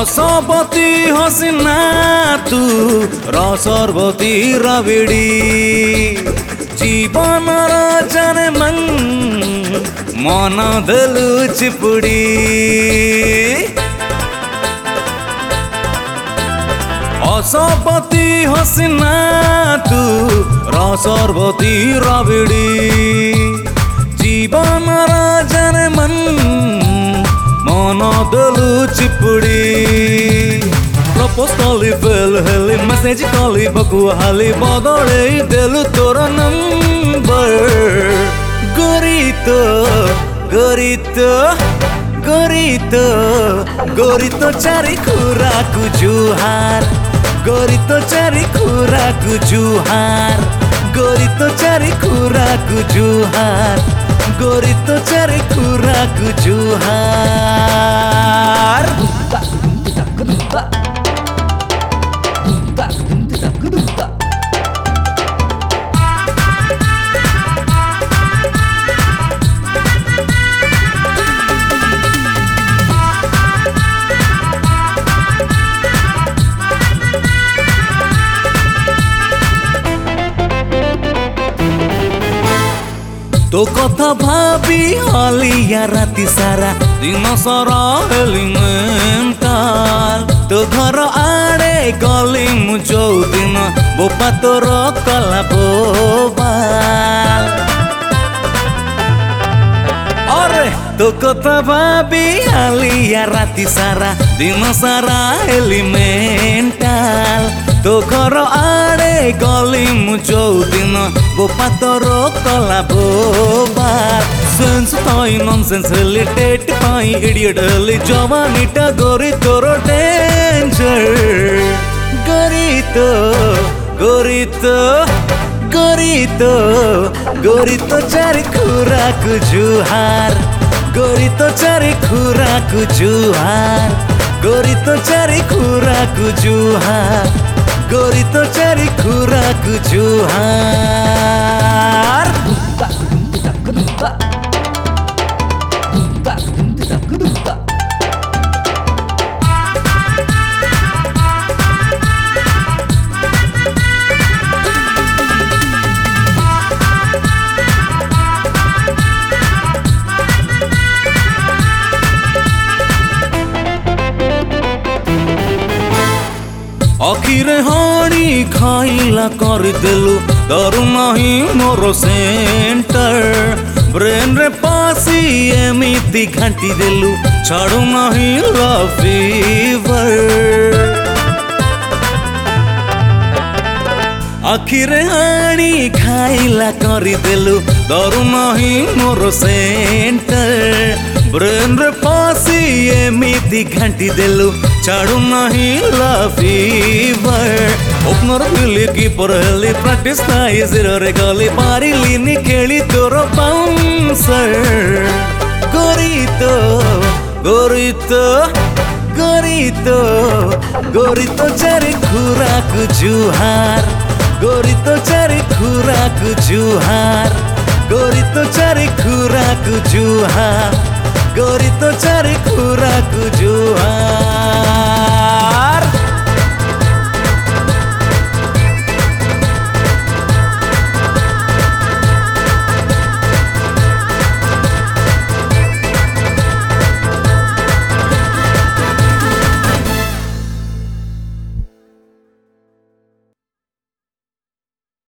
हसपति हसिना तू रसरबती राबिडी जीवन जाने मन देलु चिपुड़ी हसपति हसिना तू रसरबती राबिडी जीवन जाने मन देलु चिपुड़ी प्रपोज कली फेल हेली मेसेज कली बकुहाली बदले देलु तोर नंबर गोरी तो चारि खुराकु जुहार गोरी तो चारि खुराकु जुहार गोरी तो चारि खुराकु जुहार गोरी तो चारि खुराकु जुहार तो कथा भाभी हलिया राति सारा दिन सारा हेली मेंटाल तो घर आड़े गली मु जो दिन बोपा तोर कला बोबाल अरे तो कथा भाभी हलिया राति सारा दिन सारा हेली मेंटाल तो घर आड़े गली मु जो दिन बोपा तोर कला बोबार सेंस पाई नॉनसेंस हेली टेट पाई इडियट हेली जवानीटा गोरी तोर डेंजर गोरी तो चारि खुराकु जुहार गोरी तो चारि खुराकु जुहार गोरी तो चारि खुराकु जुहार गोरी तो चारि खुराकु जुहार अखिरे हाणी खाइला कर देलु डरू नहीं मोर सेंटर ब्रेन रे पासी एमिति घाटी देलु छाड़ू नहीं लव फीवर अखिरे हाणी खाइला कर देलु डरू नहीं मोर सेंटर ब्रेन रे पासी एमिति घाटी देलु छाड़ू नहीं लव फीवर ओपनर मिली कीपर हेली प्रैक्टिस नाई जीरो रे गली पारिलिनी खेली तोर बाउंसर गोरी तो चारि खुराकु जुहार गोरी तो चारि खुराकु जुहार गोरी तो चारि खुराकु जुहार गोरी तो चारि खुराकु जुहार।